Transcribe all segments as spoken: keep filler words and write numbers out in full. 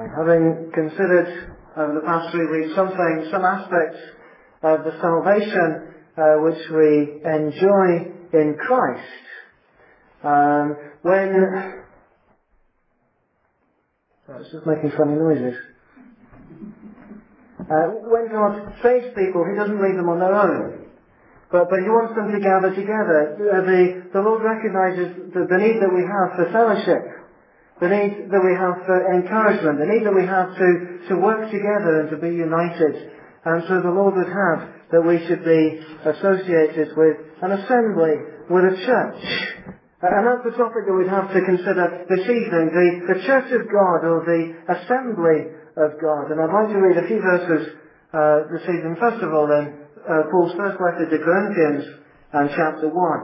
having considered over the past three weeks something, some aspects of the salvation uh, which we enjoy in Christ, um, when... Oh, it's just making funny noises. Uh, when God saves people, He doesn't leave them on their own. But, but He wants them to gather together. Uh, the, the Lord recognises the, the need that we have for fellowship, the need that we have for encouragement, the need that we have to, to work together and to be united. And so the Lord would have that we should be associated with an assembly, with a church. And that's the topic that we'd have to consider this evening, the, the Church of God, or the Assembly of God. And I'd like to read a few verses uh, this evening. First of all, then, Uh, Paul's first letter to Corinthians and chapter one.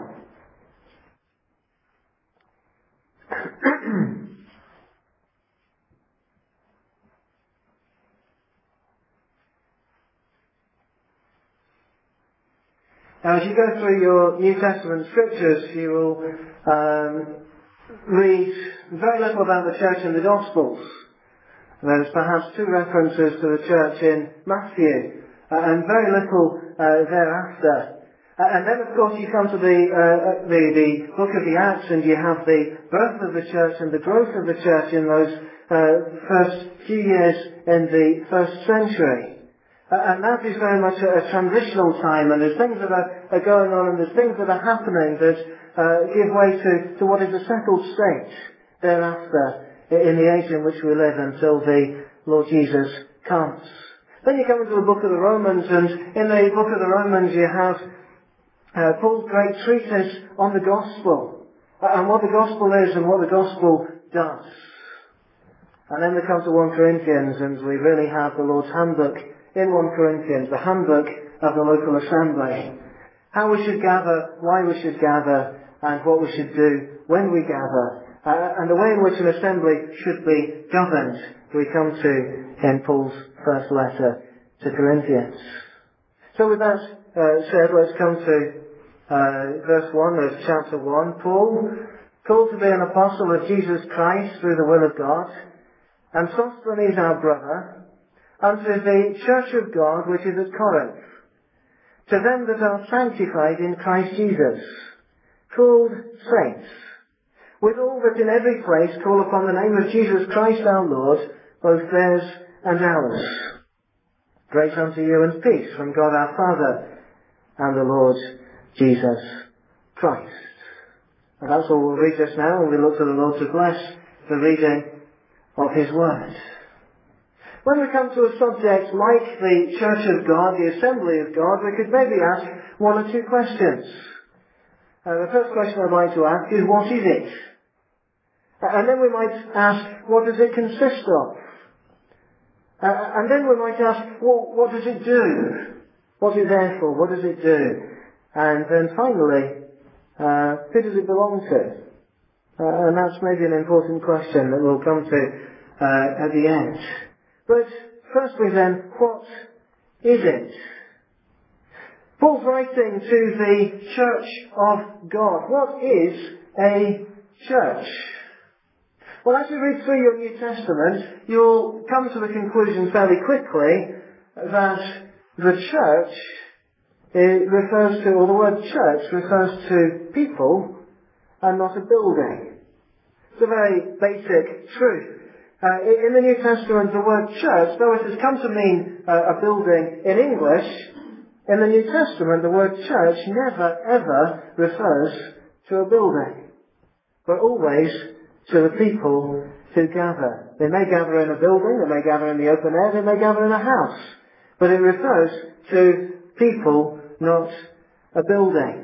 Now, as you go through your New Testament scriptures, you will um, read very little about the church in the Gospels. There's perhaps two references to the church in Matthew, uh, and very little uh, thereafter. Uh, and then, of course, you come to the, uh, the the book of the Acts, and you have the birth of the church and the growth of the church in those uh, first few years in the first century. Uh, and that is very much a, a transitional time, and there's things that are, are going on, and there's things that are happening that uh, give way to, to what is a settled state thereafter in the age in which we live until the Lord Jesus comes. Then you come into the book of the Romans, and in the book of the Romans you have uh, Paul's great treatise on the gospel, uh, and what the gospel is and what the gospel does. And then we come to First Corinthians, and we really have the Lord's handbook in First Corinthians, the handbook of the local assembly. How we should gather, why we should gather, and what we should do when we gather. Uh, and the way in which an assembly should be governed, we come to in Paul's first letter to Corinthians. So with that uh, said, let's come to uh, verse one of chapter one. Paul, called to be an apostle of Jesus Christ through the will of God, and Sosthenes our brother, unto the church of God which is at Corinth, to them that are sanctified in Christ Jesus, called saints, with all that in every place call upon the name of Jesus Christ our Lord, both theirs and ours. Grace unto you and peace from God our Father and the Lord Jesus Christ. And that's all we'll read just now, and we look to the Lord to bless the reading of His Word. When we come to a subject like the Church of God, the Assembly of God, we could maybe ask one or two questions. Uh, the first question I'd like to ask is, what is it? And then we might ask, what does it consist of? Uh, and then we might ask, well, what does it do? What's it there for? What does it do? And then finally, uh, who does it belong to? Uh, and that's maybe an important question that we'll come to uh, at the end. But firstly then, what is it? Paul's writing to the Church of God. What is a church? Well, as you read through your New Testament, you'll come to the conclusion fairly quickly that the church it refers to, or the word church refers to people and not a building. It's a very basic truth. Uh, in the New Testament, the word church, though it has come to mean uh, a building in English, in the New Testament, the word church never, ever refers to a building, but always to the people who gather. They may gather in a building, they may gather in the open air, they may gather in a house, but it refers to people, not a building.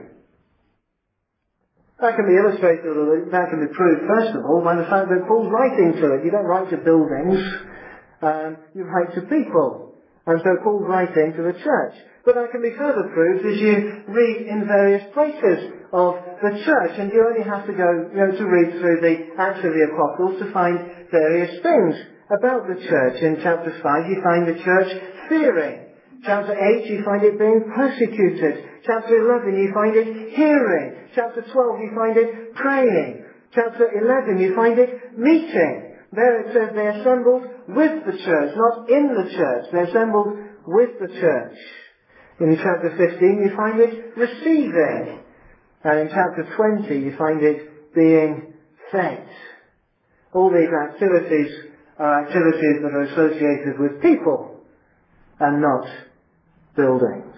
That can be illustrated, or that can be proved, first of all, by the fact that Paul's writing to it. You don't write to buildings, um, you write to people. And so Paul's writing to the church. But that can be further proved as you read in various places of the church. And you only have to go, you know, to read through the Acts of the Apostles to find various things about the church. In chapter five you find the church fearing. Chapter eight you find it being persecuted. Chapter eleven you find it hearing. Chapter twelve you find it praying. Chapter eleven you find it meeting. There it says they assembled with the church, not in the church. They're assembled with the church. In chapter fifteen you find it receiving. And in chapter twenty you find it being fed. All these activities are activities that are associated with people and not buildings.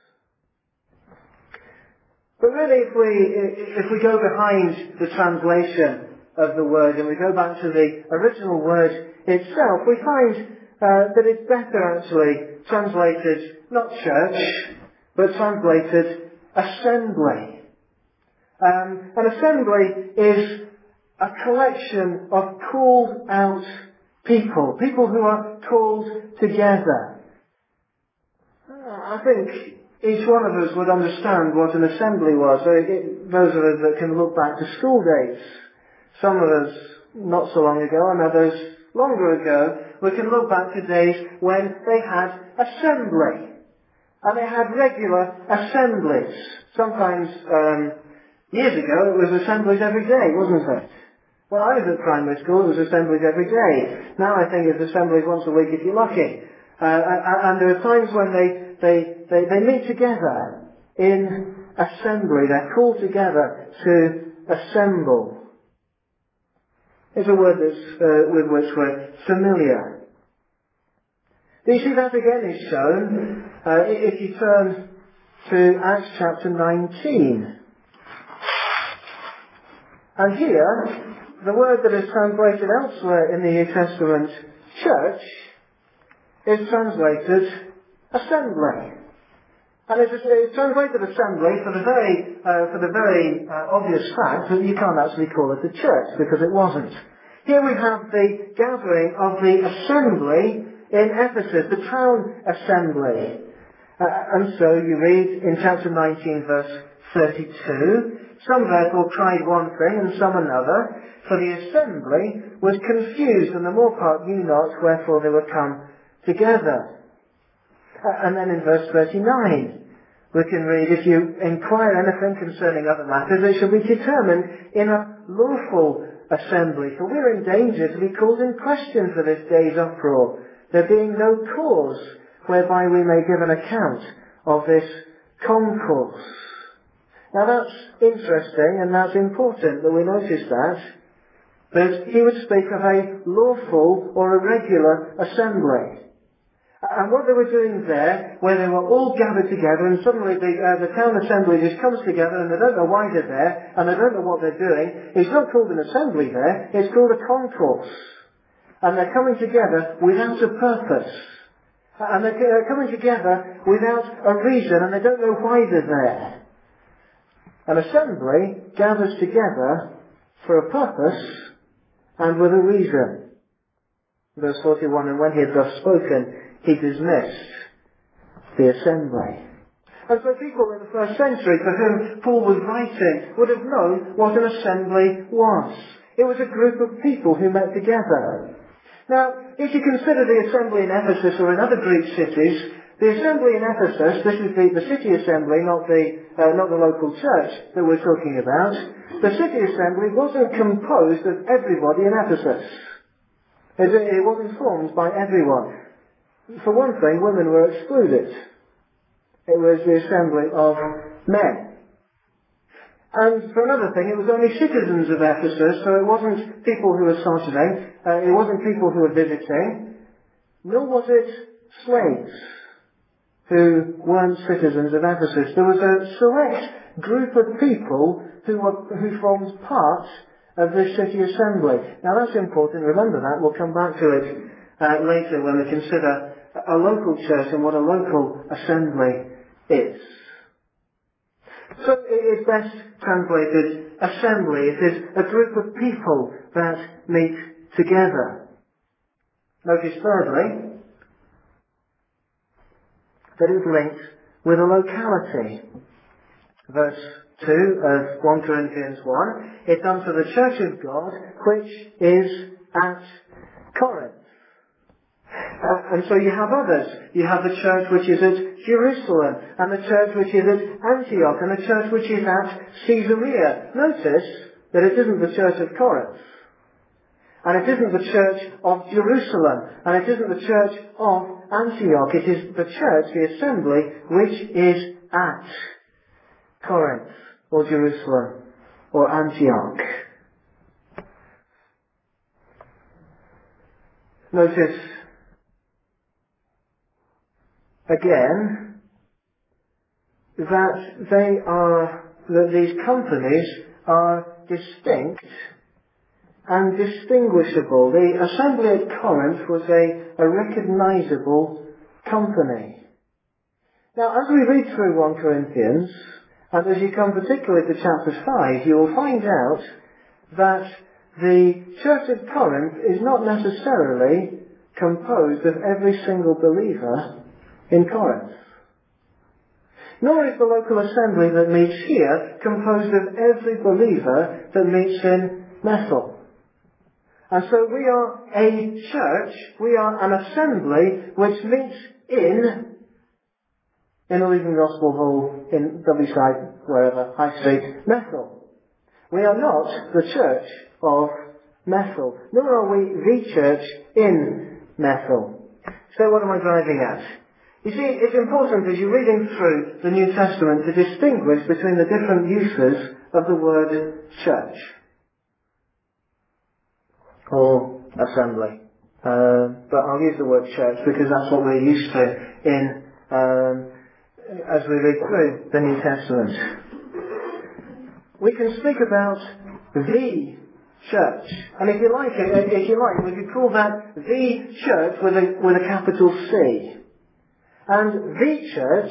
But really, if we, if we go behind the translation of the word and we go back to the original word itself, we find uh, that it's better actually translated not church, but translated assembly. Um, an assembly is a collection of called out people, people who are called together. I think each one of us would understand what an assembly was. Those of us that can look back to school days, some of us not so long ago and others longer ago, we can look back to days when they had assembly. And they had regular assemblies. Sometimes, um, years ago, it was assemblies every day, wasn't it? When I was at primary school, it was assemblies every day. Now I think it's assemblies once a week if you're lucky. Uh, and there are times when they, they, they, they meet together in assembly. They're called together to assemble. It's a word that's, uh, with which we're familiar. Do you see that again is shown uh, if you turn to Acts chapter nineteen. And here, the word that is translated elsewhere in the New Testament church is translated assembly. And it's, it's translated assembly for the very, uh, for the very uh, obvious fact that you can't actually call it a church, because it wasn't. Here we have the gathering of the assembly in Ephesus, the town assembly. Uh, and so you read in chapter nineteen, verse thirty-two, some therefore cried one thing and some another, for the assembly was confused, and the more part knew not wherefore they were come together. Uh, and then in verse thirty-nine, we can read, if you inquire anything concerning other matters, it shall be determined in a lawful assembly, for we are in danger to be called in question for this day's uproar, there being no cause whereby we may give an account of this concourse. Now that's interesting and that's important that we notice that, that he would speak of a lawful or a regular assembly. And what they were doing there, where they were all gathered together and suddenly the, uh, the town assembly just comes together and they don't know why they're there and they don't know what they're doing, it's not called an assembly there, it's called a concourse. And they're coming together without a purpose. And they're coming together without a reason and they don't know why they're there. An assembly gathers together for a purpose and with a reason. Verse forty-one, and when he had thus spoken, he dismissed the assembly. And so people in the first century for whom Paul was writing would have known what an assembly was. It was a group of people who met together. Now, if you consider the assembly in Ephesus or in other Greek cities, the assembly in Ephesus, this is the, the city assembly, not the, uh, not the local church that we're talking about, the city assembly wasn't composed of everybody in Ephesus. It, it wasn't formed by everyone. For one thing, women were excluded. It was the assembly of men. And for another thing, it was only citizens of Ephesus, so it wasn't people who were sojourning, uh, it wasn't people who were visiting, nor was it slaves who weren't citizens of Ephesus. There was a select group of people who were, who formed part of this city assembly. Now that's important, remember that, we'll come back to it uh, later when we consider a local church and what a local assembly is. So it is best translated assembly. It is a group of people that meet together. Notice thirdly that it's linked with a locality. Verse two of First Corinthians one, it's unto the church of God which is at Corinth. Uh, and so you have others. You have the church which is at Jerusalem, and the church which is at Antioch, and the church which is at Caesarea. Notice that it isn't the church of Corinth. And it isn't the church of Jerusalem. And it isn't the church of Antioch. It is the church, the assembly, which is at Corinth or Jerusalem or Antioch. Notice again that they are, that these companies are distinct and distinguishable. The assembly at Corinth was a, a recognizable company. Now, as we read through First Corinthians, and as you come particularly to chapter five, you will find out that the church at Corinth is not necessarily composed of every single believer in Corinth. Nor is the local assembly that meets here composed of every believer that meets in Methel. And so we are a church, we are an assembly which meets in Inner Leaving Gospel Hall, in W side, wherever, High Street, Methel. We are not the church of Methel, nor are we the church in Methel. So what am I driving at? You see, it's important as you're reading through the New Testament to distinguish between the different uses of the word church or assembly. Uh, but I'll use the word church because that's what we're used to in um, as we read through the New Testament. We can speak about the church, and if you like it, if you like, we could call that the church with a with a capital C. And the church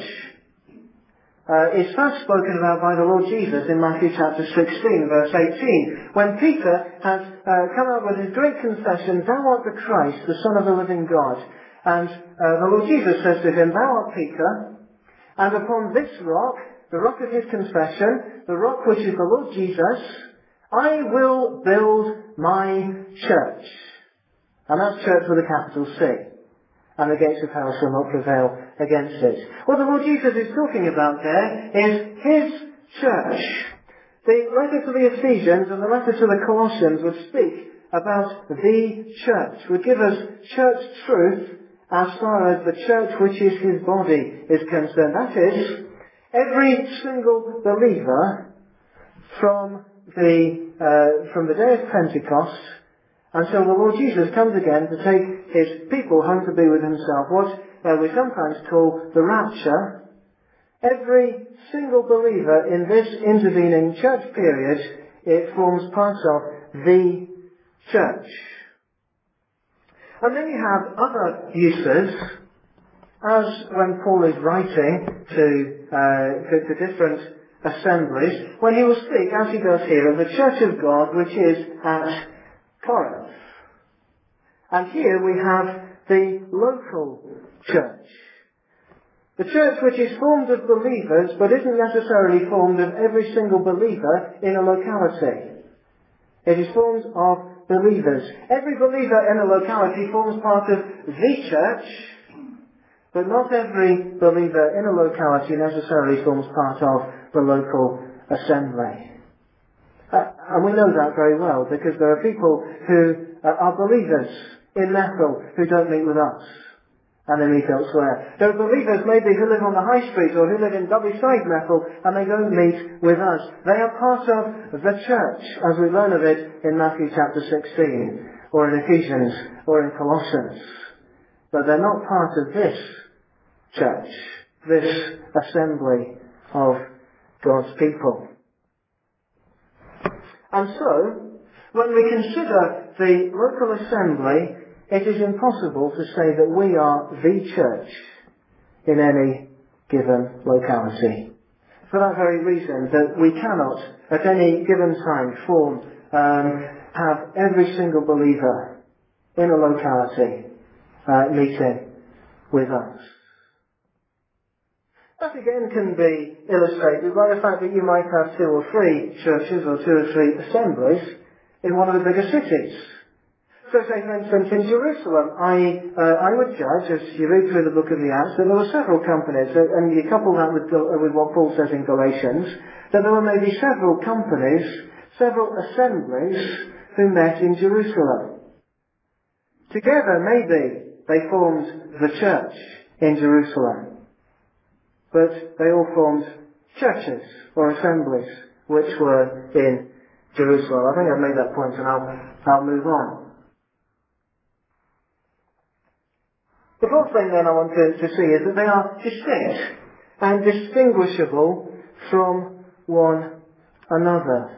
uh, is first spoken about by the Lord Jesus in Matthew chapter sixteen, verse eighteen, when Peter has uh, come out with his great confession, "Thou art the Christ, the Son of the living God." And uh, the Lord Jesus says to him, "Thou art Peter, and upon this rock, the rock of his confession, the rock which is the Lord Jesus, I will build my church." And that's church with a capital C. And the gates of hell shall not prevail against it. What the Lord Jesus is talking about there is his church. The letter to the Ephesians and the letter to the Colossians would speak about the church, would give us church truth as far as the church which is his body is concerned. That is, every single believer from the uh, from the day of Pentecost until the Lord Jesus comes again to take his people home to be with himself, what uh, we sometimes call the rapture. Every single believer in this intervening church period, it forms part of the church. And then you have other uses, as when Paul is writing to, uh, to, to different assemblies, when he will speak, as he does here, of the church of God which is at Corinth. And here we have the local church. The church which is formed of believers, but isn't necessarily formed of every single believer in a locality. It is formed of believers. Every believer in a locality forms part of the church, but not every believer in a locality necessarily forms part of the local assembly. Uh, and we know that very well because there are people who uh, are believers in Methel who don't meet with us and they meet elsewhere. There are believers maybe who live on the high street or who live in Double-side Methel and they don't meet with us. They are part of the church as we learn of it in Matthew chapter sixteen or in Ephesians or in Colossians. But they're not part of this church, this assembly of God's people. And so, when we consider the local assembly, it is impossible to say that we are the church in any given locality. For that very reason, that we cannot, at any given time, form, um, have every single believer in a locality uh, meeting with us. That again can be illustrated by the fact that you might have two or three churches or two or three assemblies in one of the bigger cities. So say, for instance, in Jerusalem, I uh, I would judge, as you read through the book of the Acts, that there were several companies, and you couple that with, with what Paul says in Galatians, that there were maybe several companies, several assemblies who met in Jerusalem. Together, maybe, they formed the church in Jerusalem. But they all formed churches or assemblies which were in Jerusalem. I think I've made that point and I'll, I'll move on. The fourth thing then I want to, to see is that they are distinct and distinguishable from one another.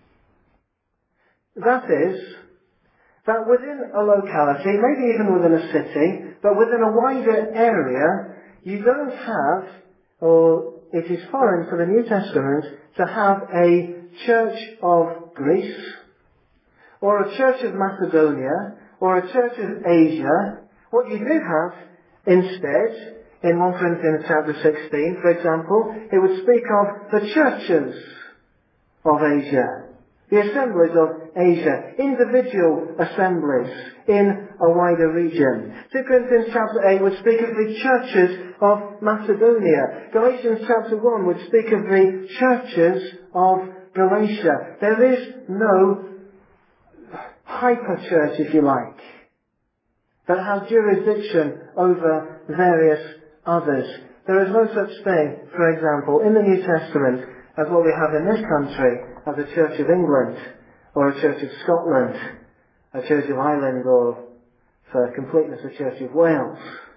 That is, that within a locality, maybe even within a city, but within a wider area, you don't have, or it is foreign for the New Testament, to have a church of Greece, or a church of Macedonia, or a church of Asia. What you do have, instead, in First Corinthians chapter sixteen, for example, it would speak of the churches of Asia, the assemblies of Asia, individual assemblies in a wider region. Second Corinthians chapter eight would speak of the churches of Macedonia. Galatians chapter one would speak of the churches of Galatia. There is no hyper-church, if you like, that has jurisdiction over various others. There is no such thing, for example, in the New Testament as what we have in this country as a Church of England, or a Church of Scotland, a Church of Ireland, or, for completeness, a Church of Wales.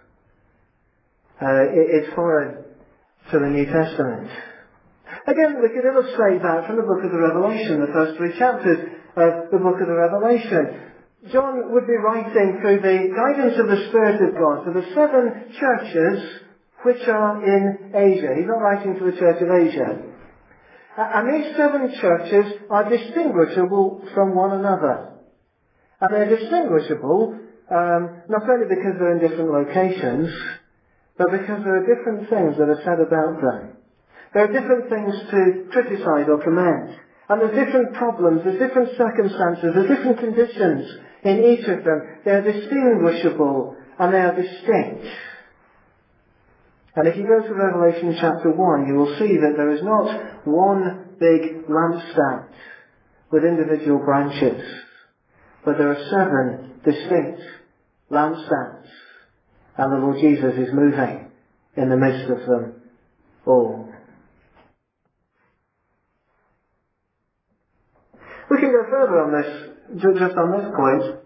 Uh, it, it's foreign to the New Testament. Again, we could illustrate that from the book of the Revelation, the first three chapters of the book of the Revelation. John would be writing through the guidance of the Spirit of God to the seven churches which are in Asia. He's not writing to the Church of Asia. And these seven churches are distinguishable from one another. And they're distinguishable um, not only because they're in different locations, but because there are different things that are said about them. There are different things to criticize or commend. And there's different problems, there's different circumstances, there's different conditions in each of them. They are distinguishable and they are distinct. And if you go to Revelation chapter one, you will see that there is not one big lampstand with individual branches, but there are seven distinct lampstands. And the Lord Jesus is moving in the midst of them all. We can go further on this, just on this point,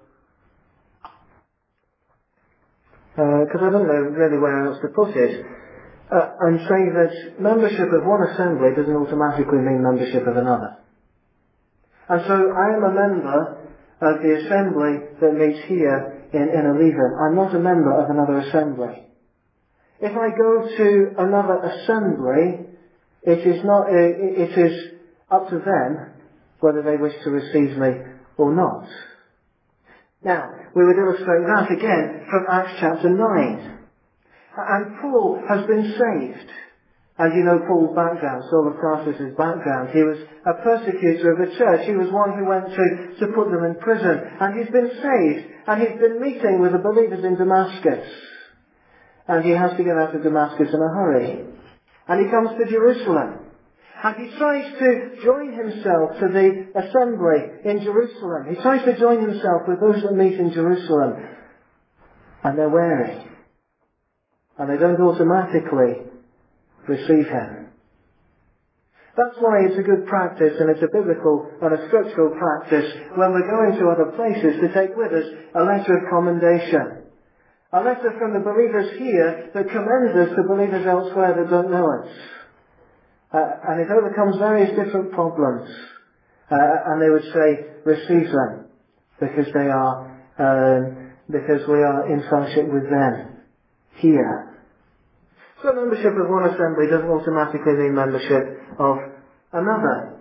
because uh, I don't know really where else to put it, uh, and say that membership of one assembly doesn't automatically mean membership of another. And so I am a member of the assembly that meets here in, in Eleven. I'm not a member of another assembly. If I go to another assembly, it is not, it, it is up to them whether they wish to receive me or not. Now, we would illustrate that again from Acts chapter nine. And Paul has been saved. As you know Paul's background, Saul of Tarsus' background, he was a persecutor of the church. He was one who went to, to put them in prison. And he's been saved. And he's been meeting with the believers in Damascus. And he has to get out of Damascus in a hurry. And he comes to Jerusalem. And he tries to join himself to the assembly in Jerusalem. He tries to join himself with those that meet in Jerusalem. And they're wary. And they don't automatically receive him. That's why it's a good practice, and it's a biblical and a scriptural practice, when we're going to other places, to take with us a letter of commendation. A letter from the believers here that commends us to believers elsewhere that don't know us. Uh, and it overcomes various different problems. Uh, and they would say, receive them, because they are, um, because we are in fellowship with them here. So membership of one assembly doesn't automatically mean membership of another.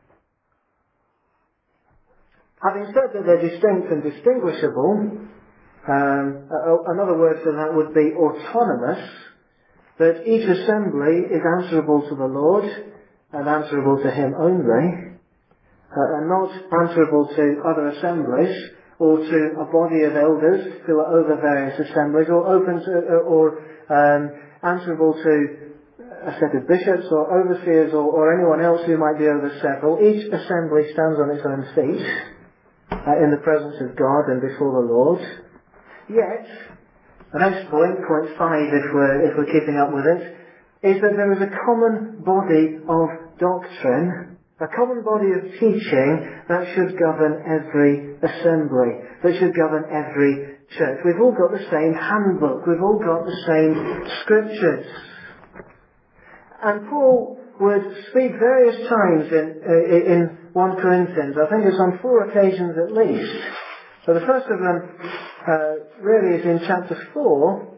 Having said that they're distinct and distinguishable, um, another word for that would be autonomous. That each assembly is answerable to the Lord and answerable to Him only, uh, and not answerable to other assemblies or to a body of elders who are over various assemblies, or open to, or um, answerable to a set of bishops or overseers or, or anyone else who might be over several. Each assembly stands on its own feet uh, in the presence of God and before the Lord. Yet, the next point, point five if we're, if we're keeping up with it, is that there is a common body of doctrine, a common body of teaching that should govern every assembly, that should govern every church. We've all got the same handbook, we've all got the same scriptures. And Paul would speak various times in, uh, in First Corinthians. I think it's on four occasions at least. So the first of them uh, really is in chapter four.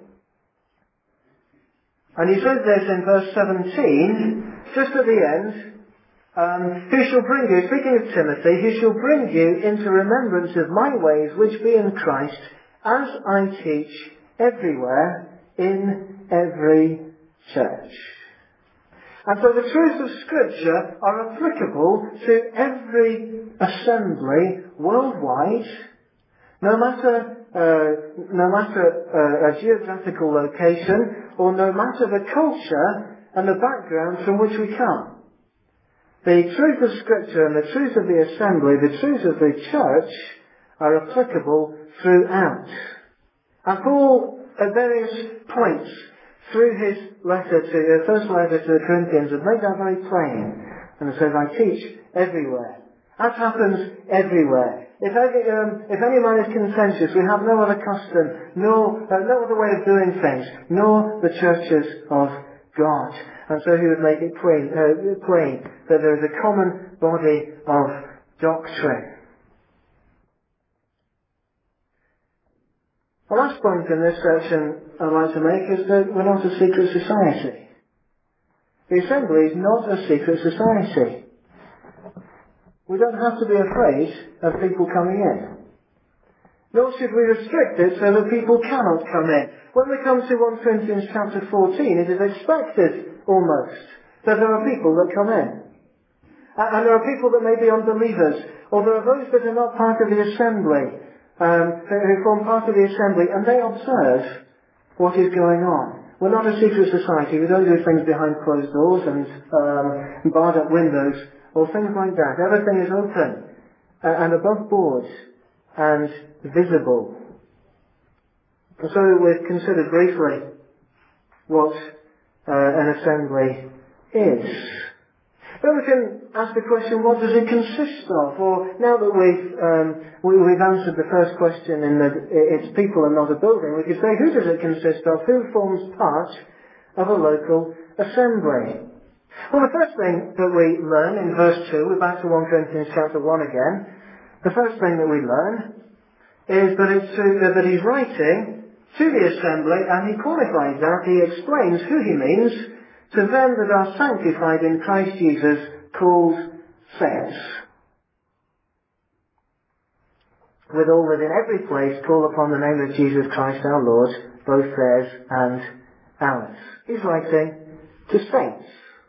And he says this in verse seventeen, just at the end, um, who shall bring you, speaking of Timothy, who shall bring you into remembrance of my ways which be in Christ, as I teach everywhere in every church. And so the truths of Scripture are applicable to every assembly worldwide, no matter uh, no matter uh, a geographical location, or no matter the culture and the background from which we come. The truth of Scripture and the truth of the assembly, the truth of the church, are applicable throughout. And Paul, at various points through his letter to, uh, first letter to the Corinthians, has made that very plain. And it says, I teach everywhere. That happens everywhere. If any, um, if any man is contentious, we have no other custom, no, uh, no other way of doing things, nor the churches of God. And so he would make it plain, uh, plain that there is a common body of doctrine. The last point in this section I'd like to make is that we're not a secret society. The assembly is not a secret society. We don't have to be afraid of people coming in. Nor should we restrict it so that people cannot come in. When we come to First Corinthians chapter fourteen, it is expected almost that there are people that come in. And there are people that may be unbelievers, or there are those that are not part of the assembly, um, who form part of the assembly, and they observe what is going on. We're not a secret society. We don't do things behind closed doors and um, barred up windows, or things like that. Everything is open uh, and above board and visible. And so we've considered briefly what uh, an assembly is. Then we can ask the question, what does it consist of? Or now that we've um, we, we've answered the first question in that it's people and not a building, we could say, who does it consist of? Who forms part of a local assembly? Well, the first thing that we learn in verse two, we're back to First Corinthians chapter one again. The first thing that we learn is that it's to, that he's writing to the assembly, and he qualifies that. He explains who he means, to them that are sanctified in Christ Jesus, called saints. Withal that in every place call upon the name of Jesus Christ our Lord, both theirs and ours. He's writing to saints.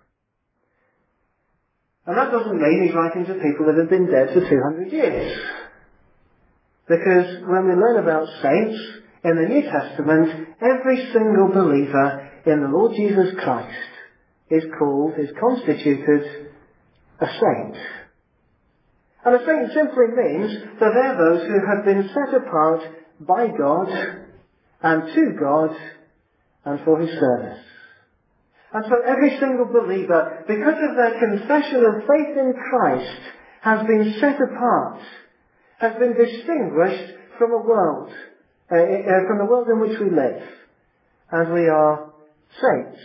And that doesn't mean he's writing to people that have been dead for two hundred years. Because when we learn about saints in the New Testament, every single believer in the Lord Jesus Christ is called, is constituted a saint. And a saint simply means that they're those who have been set apart by God and to God and for His service. And so every single believer, because of their confession of faith in Christ, has been set apart, has been distinguished from a world, uh, uh, from the world in which we live. And we are saints.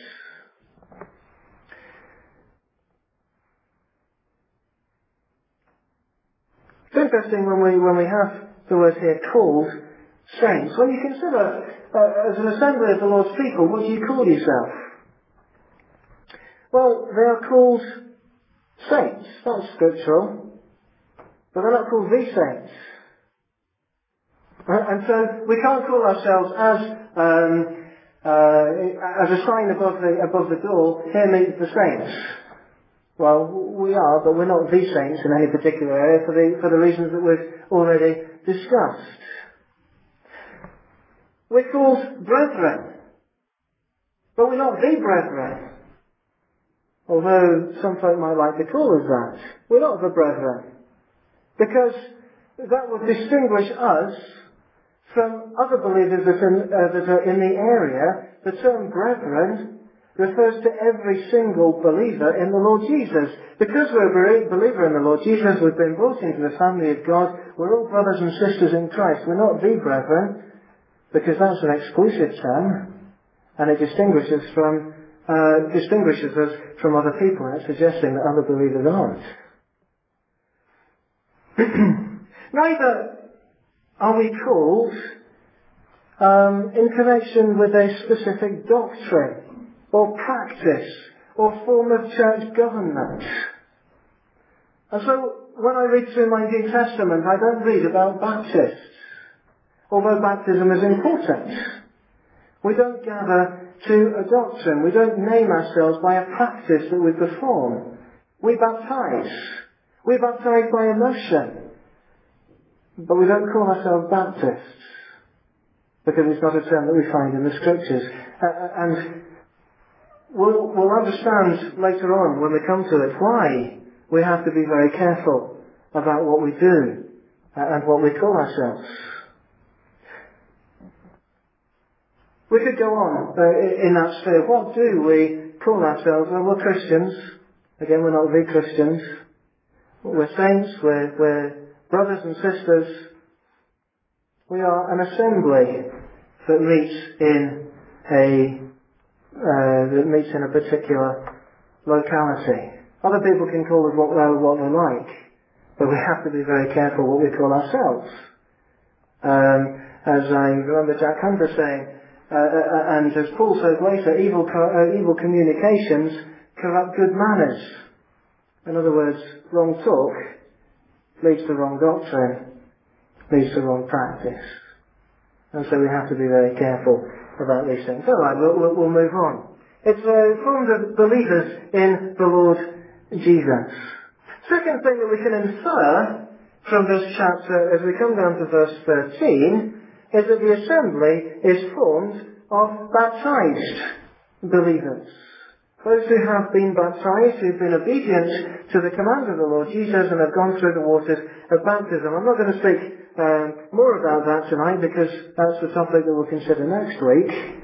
It's interesting when we when we have the word here called saints. When you consider, uh, as an assembly of the Lord's people, what do you call yourself? Well, they are called saints. That's scriptural. But they're not called the saints. And so we can't call ourselves as um, uh, as a sign above the above the door, here meet the saints. Well, we are, but we're not the saints in any particular area for the for the reasons that we've already discussed. We're called brethren, but we're not the brethren. Although some folk might like to call us that. We're not the brethren. Because that would distinguish us from other believers that are, uh, that are in the area, the term brethren refers to every single believer in the Lord Jesus. Because we're a believer in the Lord Jesus, we've been brought into the family of God, we're all brothers and sisters in Christ. We're not the brethren, because that's an exclusive term, and it distinguishes from uh, distinguishes us from other people, and it's suggesting that other believers aren't. Neither are we called um, in connection with a specific doctrine or practice or form of church government. And so when I read through my New Testament, I don't read about Baptists, although baptism is important. We don't gather to a doctrine. We don't name ourselves by a practice that we perform. We baptize. We baptize by emotion. But we don't call ourselves Baptists, because it's not a term that we find in the Scriptures. Uh, and we'll, we'll understand later on, when we come to it, why we have to be very careful about what we do uh, and what we call ourselves. We could go on uh, in that sphere. What do we call ourselves? Well, we're Christians. Again, we're not the Christians. We're saints. We're, we're brothers and sisters. We are an assembly that meets in a uh, that meets in a particular locality. Other people can call us what they what they like, but we have to be very careful what we call ourselves. Um, as I remember Jack Hunter saying, uh, uh, and as Paul says later, evil co- uh, evil communications corrupt good manners. In other words, wrong talk leads to wrong doctrine, leads to wrong practice. And so we have to be very careful about these things. All right, we'll, we'll, we'll move on. It's uh, formed of believers in the Lord Jesus. Second thing that we can infer from this chapter as we come down to verse thirteen is that the assembly is formed of baptized believers. Those who have been baptized, who have been obedient to the command of the Lord Jesus and have gone through the waters of baptism. I'm not going to speak um, more about that tonight, because that's the topic that we'll consider next week.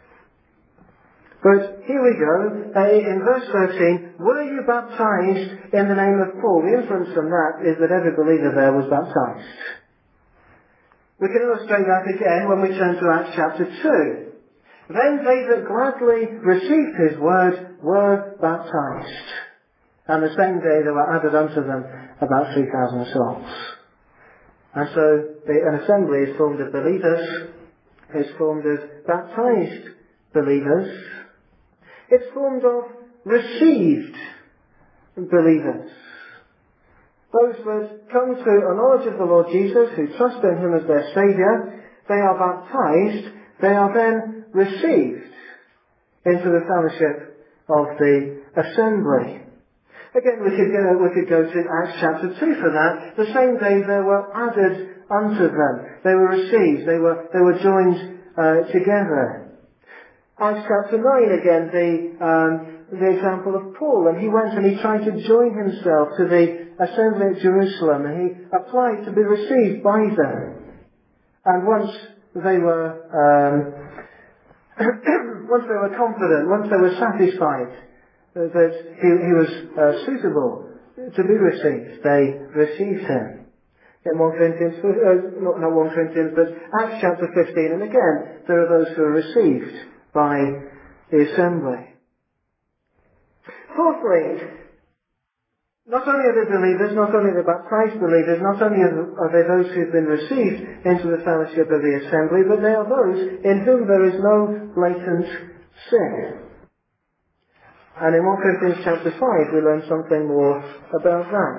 But here we go. Uh, in verse thirteen, were you baptized in the name of Paul? The inference from that is that every believer there was baptized. We can illustrate that again when we turn to Acts chapter two. Then they that gladly received his word were baptized. And the same day there were added unto them about three thousand souls. And so the, an assembly is formed of believers, is formed of baptized believers. It's formed of received believers. Those that come to a knowledge of the Lord Jesus, who trust in him as their Saviour, they are baptized, they are then received into the fellowship of the assembly. Again, we could go, we could go to Acts chapter two for that. The same day there were added unto them. They were received. They were, they were joined uh, together. Acts chapter nine again, the, um, the example of Paul. And he went and he tried to join himself to the assembly at Jerusalem. And he applied to be received by them. And once they were, um, once they were confident, once they were satisfied that he, he was uh, suitable to be received, they received him. In First Corinthians, uh, not, not First Corinthians, but Acts chapter fifteen, and again, there are those who are received by the assembly. Fourthly, not only are they believers, not only are they baptized believers, not only are they those who have been received into the fellowship of the assembly, but they are those in whom there is no latent sin. And in First Corinthians chapter five we learn something more about that.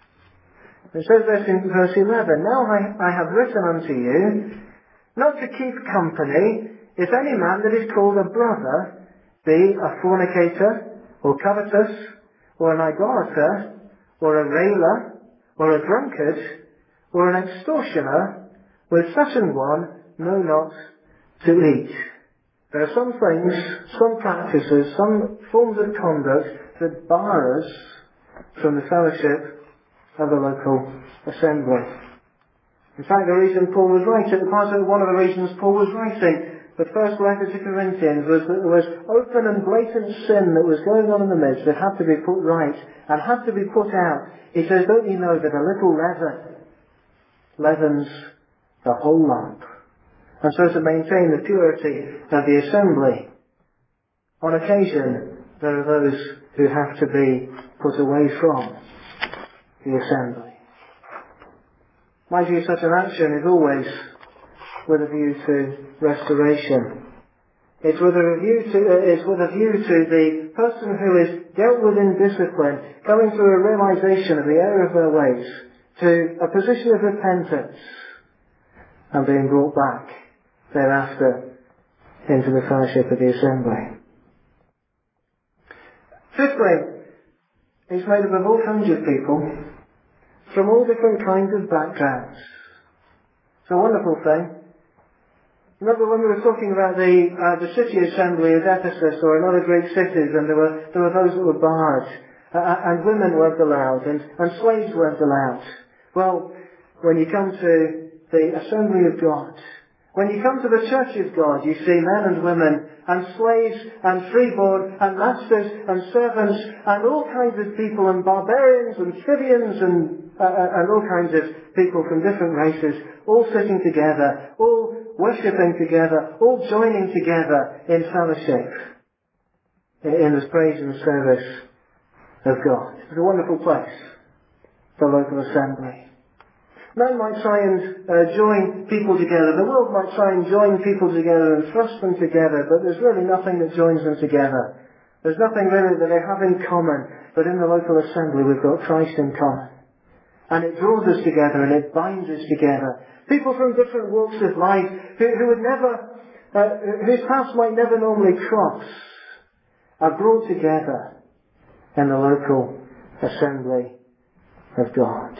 It says this in verse eleven, Now I, I have written unto you, not to keep company, if any man that is called a brother be a fornicator, or covetous, or an idolater, or a railer, or a drunkard, or an extortioner, with such an one know not to eat. There are some things, some practices, some forms of conduct that bar us from the fellowship of the local assembly. In fact, the reason Paul was writing, part of one of the reasons Paul was writing the first letter to Corinthians was that there was open and blatant sin that was going on in the midst that had to be put right and had to be put out. He says, don't you know that a little leaven leavens the whole lump? And so to maintain the purity of the assembly, on occasion there are those who have to be put away from the assembly. Mind you, such an action is always with a view to restoration. It's with a view to, uh, it's with a view to the person who is dealt with in discipline coming to a realization of the error of their ways, to a position of repentance, and being brought back thereafter into the fellowship of the assembly. Fifthly, it's made up of all kinds of people from all different kinds of backgrounds. It's a wonderful thing. Remember when we were talking about the uh, the city assembly at Ephesus or in other Greek cities, and there were there were those that were barred, uh, and women weren't allowed, and, and slaves weren't allowed. Well, when you come to the assembly of God, when you come to the church of God, you see men and women, and slaves, and freeborn, and masters, and servants, and all kinds of people, and barbarians, and Scythians, and uh, and all kinds of people from different races, all sitting together, all worshipping together, all joining together in fellowship, in the praise and service of God. It's a wonderful place, the local assembly. Men might try and uh, join people together. The world might try and join people together and thrust them together, but there's really nothing that joins them together. There's nothing really that they have in common, but in the local assembly we've got Christ in common. And it draws us together and it binds us together. People from different walks of life who, who would never, uh, whose paths might never normally cross, are brought together in the local assembly of God.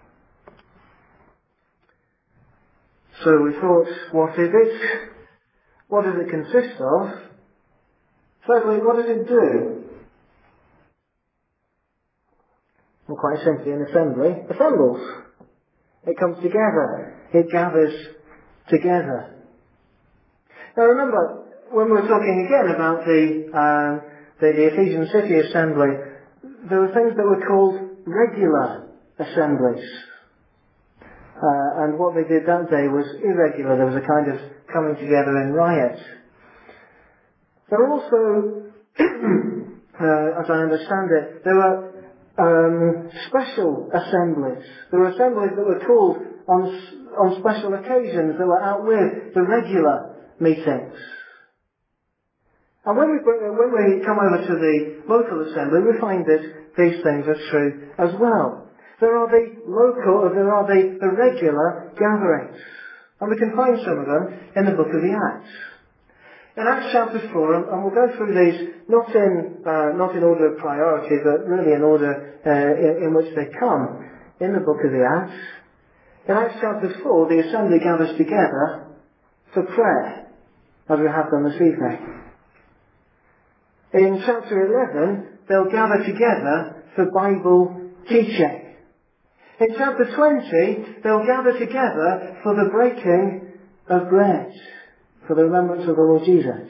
So we thought, what is it? What does it consist of? Thirdly, what does it do? Well, quite simply, an assembly assembles. It comes together. It gathers together. Now remember, when we were talking again about the, uh, the, the Ephesian city assembly, there were things that were called regular assemblies. Uh, and what they did that day was irregular. There was a kind of coming together in riot. There were also, uh, as I understand it, there were um, special assemblies. There were assemblies that were called on on special occasions that were out with the regular meetings. And when we when we come over to the local assembly, we find that these things are true as well. There are the local, or there are the, the regular gatherings. And we can find some of them in the book of the Acts. In Acts chapter four, and, and we'll go through these not in uh, not in order of priority, but really in order uh, in, in which they come in the book of the Acts. In Acts chapter four, the assembly gathers together for prayer, as we have done this evening. In chapter eleven, they'll gather together for Bible teaching. In chapter twenty, they'll gather together for the breaking of bread, for the remembrance of the Lord Jesus.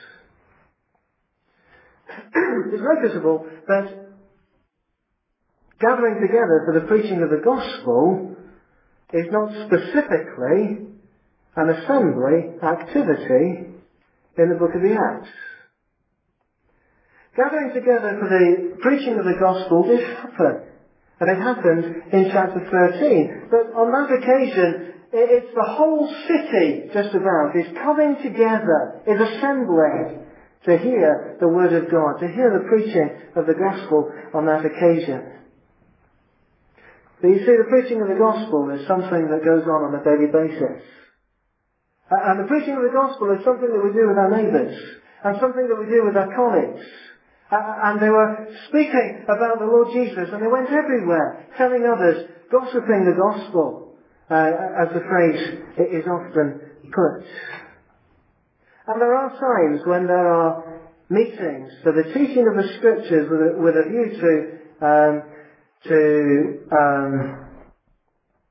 It's noticeable that gathering together for the preaching of the gospel is not specifically an assembly activity in the book of the Acts. Gathering together for the preaching of the gospel did happen. And it happened in chapter thirteen. But on that occasion, it's the whole city, just about, is coming together, is assembling to hear the word of God, to hear the preaching of the gospel on that occasion. But you see, the preaching of the gospel is something that goes on on a daily basis. And the preaching of the gospel is something that we do with our neighbours, and something that we do with our colleagues. Uh, and they were speaking about the Lord Jesus, and they went everywhere, telling others, gossiping the gospel, uh, as the phrase is often put. And there are times when there are meetings for the teaching of the Scriptures with a, with a view to um, to um,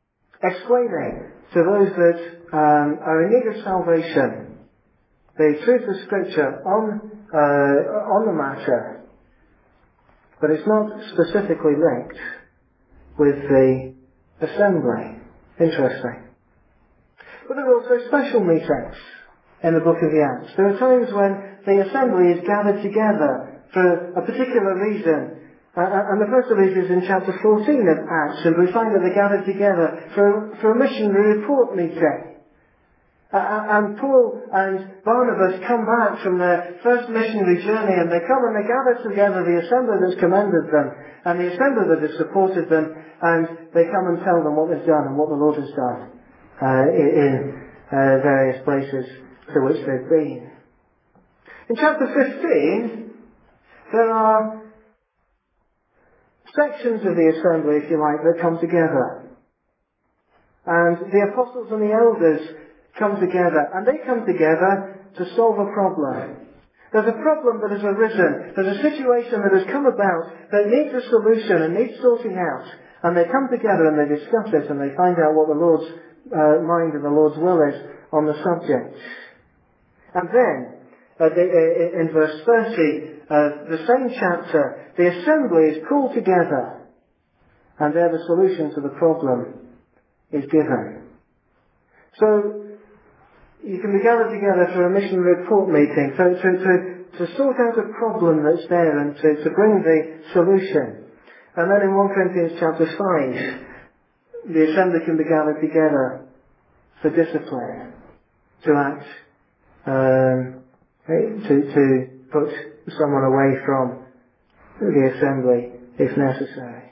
explaining to those that um, are in need of salvation the truth of Scripture on, uh, on the matter, but it's not specifically linked with the assembly. Interesting. But there are also special meetings in the book of the Acts. There are times when the assembly is gathered together for a particular reason. Uh, and the first of these is in chapter fourteen of Acts, and we find that they're gathered together for, for a missionary report meeting. Uh, and Paul and Barnabas come back from their first missionary journey, and they come and they gather together the assembly that's commended them, and the assembly that has supported them, and they come and tell them what they've done and what the Lord has done uh, in uh, various places to which they've been. In chapter fifteen, there are sections of the assembly, if you like, that come together. And the apostles and the elders come together, and they come together to solve a problem. There's a problem that has arisen. There's a situation that has come about that needs a solution and needs sorting out. And they come together and they discuss it, and they find out what the Lord's uh, mind and the Lord's will is on the subject. And then, uh, the, uh, in verse thirty, uh, the same chapter, the assembly is called together, and there the solution to the problem is given. So, you can be gathered together for a missionary report meeting, so to, to, to sort out a problem that's there and to, to bring the solution. And then in First Corinthians chapter five, the assembly can be gathered together for discipline, to act, um, to, to put someone away from the assembly if necessary.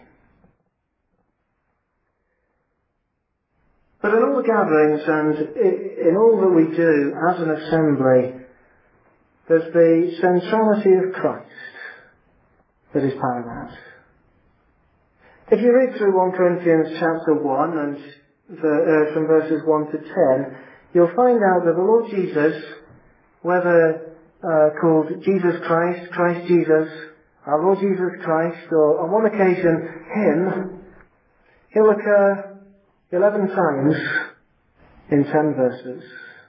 But in all the gatherings and in all that we do as an assembly, there's the centrality of Christ that is paramount. If you read through First Corinthians chapter one and the, uh, from verses one to ten, you'll find out that the Lord Jesus, whether uh, called Jesus Christ, Christ Jesus, our Lord Jesus Christ, or on one occasion Him, He'll occur eleven times in ten verses.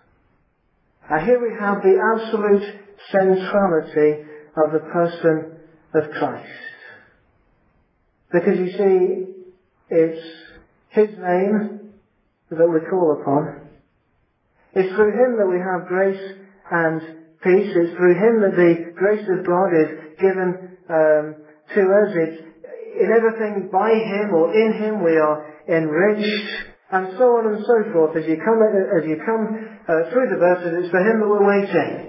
And here we have the absolute centrality of the person of Christ. Because you see, it's His name that we call upon. It's through Him that we have grace and peace. It's through Him that the grace of God is given um, to us. It's in everything by Him or in Him we are enriched, and so on and so forth. As you come, as you come uh, through the verses, it's for Him that we're waiting.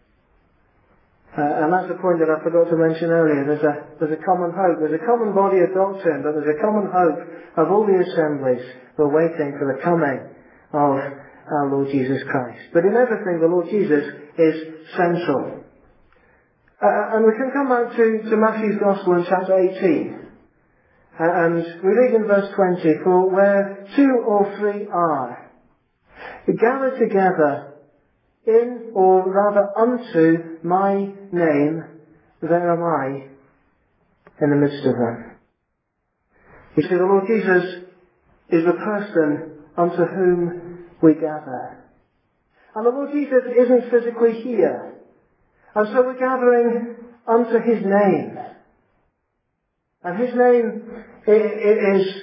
Uh, and that's a point that I forgot to mention earlier. There's a, there's a common hope. There's a common body of doctrine, but there's a common hope of all the assemblies. We're waiting for the coming of our Lord Jesus Christ. But in everything, the Lord Jesus is central. Uh, and we can come back to, to Matthew's Gospel in chapter eighteen. Uh, and we read in verse twenty, "For where two or three are gathered together in, or rather unto, my name, there am I in the midst of them." You see, the Lord Jesus is the person unto whom we gather. And the Lord Jesus isn't physically here. And so we're gathering unto His name. And His name is,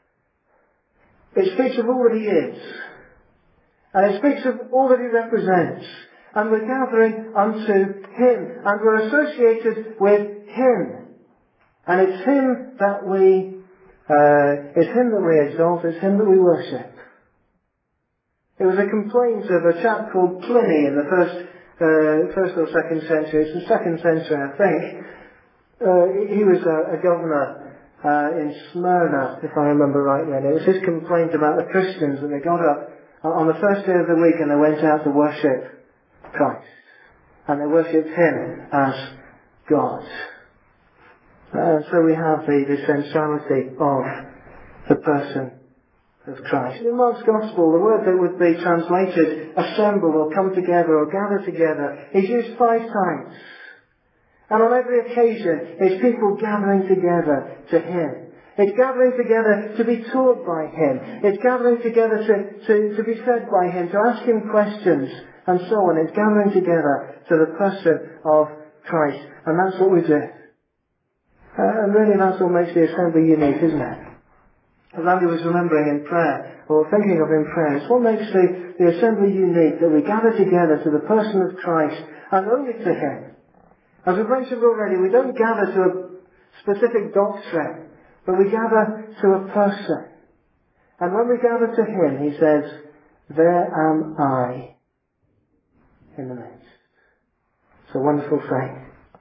it speaks of all that He is. And it speaks of all that He represents. And we're gathering unto Him. And we're associated with Him. And it's Him that we, uh, it's Him that we exalt, it's Him that we worship. It was a complaint of a chap called Pliny in the first, uh, first or second century. It's the second century, I think. Uh, he was a, a governor uh, in Smyrna, if I remember rightly. And it was his complaint about the Christians that they got up on the first day of the week and they went out to worship Christ. And they worshipped Him as God. And uh, so we have the, the centrality of the person of Christ. In Mark's Gospel, the word that would be translated assemble or come together or gather together is used five times. And on every occasion, it's people gathering together to Him. It's gathering together to be taught by Him. It's gathering together to, to, to be fed by Him, to ask Him questions, and so on. It's gathering together to the person of Christ. And that's what we do. Uh, and really that's what makes the assembly unique, isn't it? As Andy was remembering in prayer, or thinking of in prayer, it's what makes the, the assembly unique, that we gather together to the person of Christ, and only to Him. As we've mentioned already, we don't gather to a specific doctrine, but we gather to a person. And when we gather to Him, He says, "There am I in the midst." It's a wonderful thing.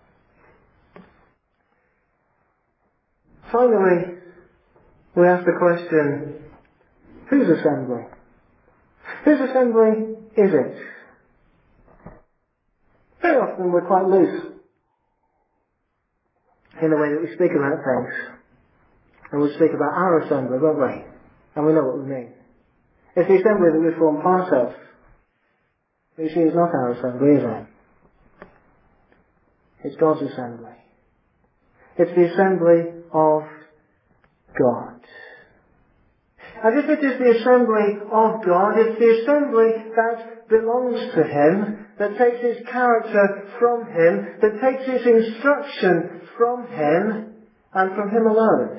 Finally, we ask the question, whose assembly? Whose assembly is it? Very often we're quite loose in the way that we speak about things. And we speak about our assembly, won't we? And we know what we mean. It's the assembly that we form part of. You see, it's not our assembly, is it? It's God's assembly. It's the assembly of God. And if it is the assembly of God, it's the assembly that belongs to Him, that takes its character from Him, that takes its instruction from Him, and from Him alone.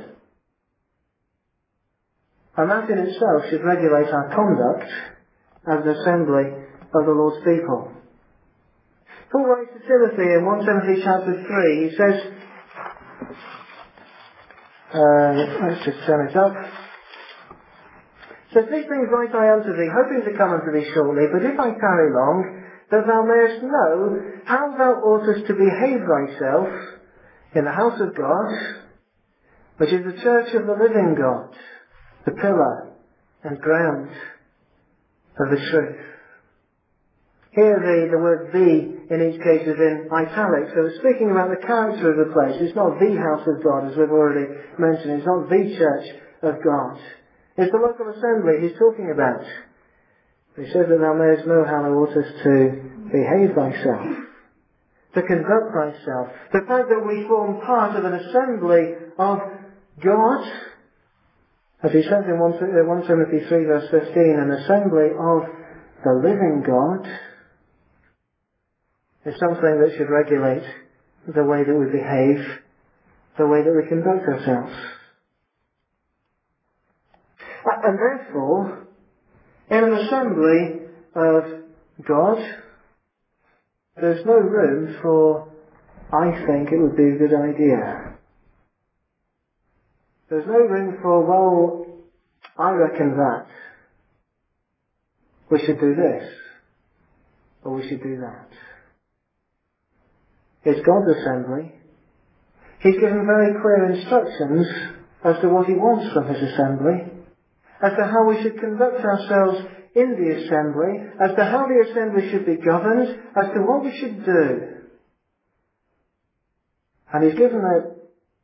And that in itself should regulate our conduct as an assembly of the Lord's people. Paul writes to Timothy in First Timothy chapter three, he says, uh, let's just turn it up. "Says, these things write I unto thee, hoping to come unto thee shortly, but if I tarry long, that thou mayest know how thou oughtest to behave thyself in the house of God, which is the church of the living God, the pillar and ground of the truth." Here the, the word "the" in each case is in italics, so it's speaking about the character of the place. It's not the house of God, as we've already mentioned. It's not the church of God. It's the local assembly He's talking about. He says that thou mayest know how thou oughtest to behave thyself, to conduct thyself. The fact that we form part of an assembly of God, as he says in First Timothy three verse fifteen, an assembly of the living God, is something that should regulate the way that we behave, the way that we conduct ourselves. And therefore, in an assembly of God, there's no room for, "I think it would be a good idea." There's no room for, "Well, I reckon that we should do this, or we should do that." It's God's assembly. He's given very clear instructions as to what He wants from His assembly, as to how we should conduct ourselves in the assembly, as to how the assembly should be governed, as to what we should do. And He's given it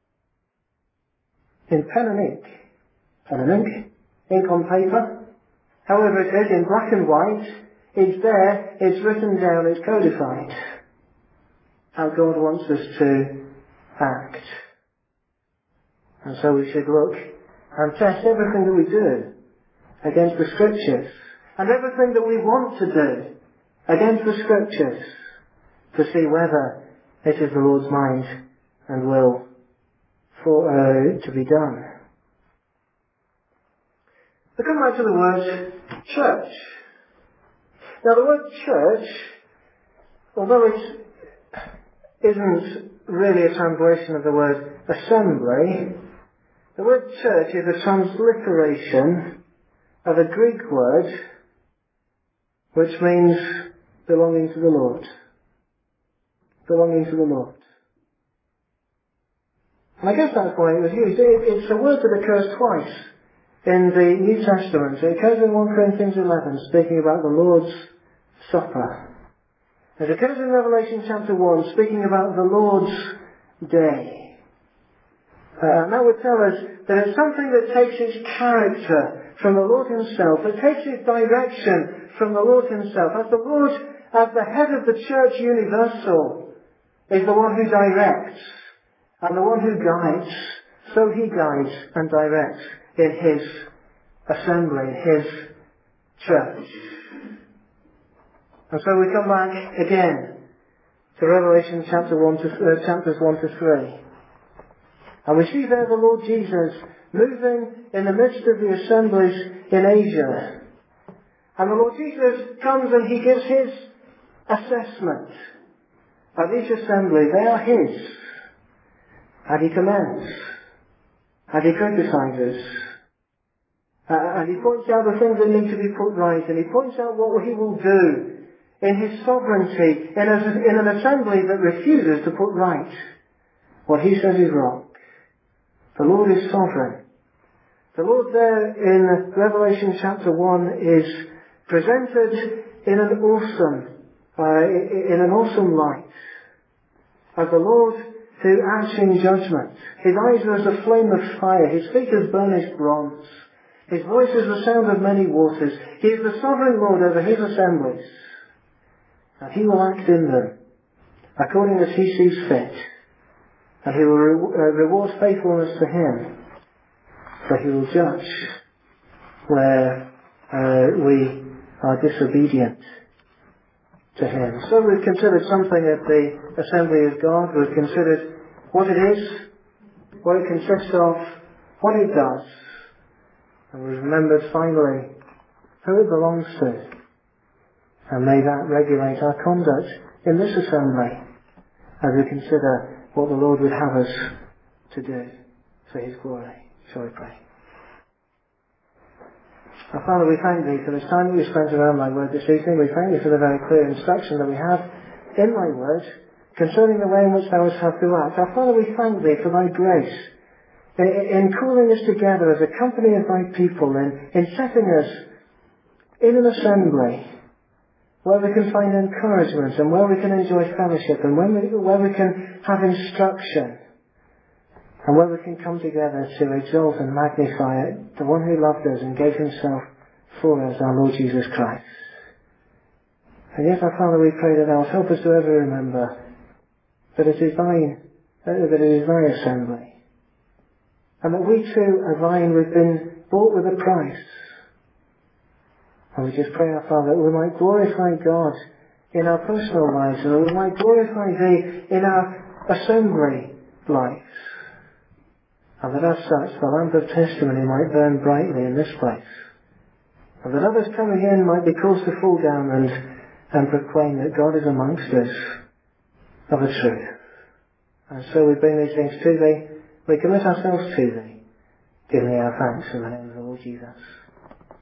in pen and ink. Pen and ink, ink on paper, however it is, in black and white. It's there, it's written down, it's codified. How God wants us to act. And so we should look and test everything that we do against the Scriptures, and everything that we want to do against the Scriptures, to see whether it is the Lord's mind and will for uh, to be done. We come back to the word church. Now the word church, although it isn't really a translation of the word assembly, the word church is a transliteration of a Greek word which means belonging to the Lord. Belonging to the Lord. And I guess that's why it was used. It, it's a word that occurs twice in the New Testament. It occurs in First Corinthians eleven, speaking about the Lord's Supper. It occurs in Revelation chapter one, speaking about the Lord's Day. Uh, and that would tell us that it's something that takes its character from the Lord Himself, that takes its direction from the Lord Himself. As the Lord, as the head of the church universal, is the one who directs and the one who guides. so he guides and directs in his assembly, in his church. And so we come back again to Revelation chapter one to, uh, chapters one to three. And we see there the Lord Jesus moving in the midst of the assemblies in Asia. And the Lord Jesus comes and he gives his assessment of each assembly. They are his. And he commends. And he criticizes. Uh, and he points out the things that need to be put right. And he points out what he will do in his sovereignty in, a, in an assembly that refuses to put right what he says is wrong. The Lord is sovereign. The Lord there in Revelation chapter one is presented in an awesome, uh, in an awesome light as the Lord who acts in judgment. His eyes are as a flame of fire. His feet as burnished bronze. His voice is the sound of many waters. He is the sovereign Lord over his assemblies. And he will act in them according as he sees fit. And he will re- uh, reward faithfulness to him. But he will judge where uh, we are disobedient to him. So we've considered something of the assembly of God. We've considered what it is, what it consists of, what it does. And we've remembered finally who it belongs to. And may that regulate our conduct in this assembly as we consider what the Lord would have us to do for his glory. Shall we pray? Our Father, we thank thee for this time that we spent around thy word this evening. We thank thee for the very clear instruction that we have in thy word concerning the way in which thou wouldst have to act. Our Father, we thank thee for thy grace in calling us together as a company of thy people, in, in setting us in an assembly where we can find encouragement and where we can enjoy fellowship and when we, where we can have instruction and where we can come together to exalt and magnify the one who loved us and gave himself for us, our Lord Jesus Christ. And yet, our Father, we pray that thou wilt help us to ever remember that it is thine, that it is thy assembly. And that we too are thine, we've been bought with a price. And we just pray, our Father, that we might glorify God in our personal lives, and that we might glorify thee in our assembly lives. And that as such, the lamp of testimony might burn brightly in this place. And that others coming in might be caused to fall down and, and proclaim that God is amongst us of a truth. And so we bring these things to thee. We commit ourselves to thee. Give me our thanks in the name of the Lord Jesus.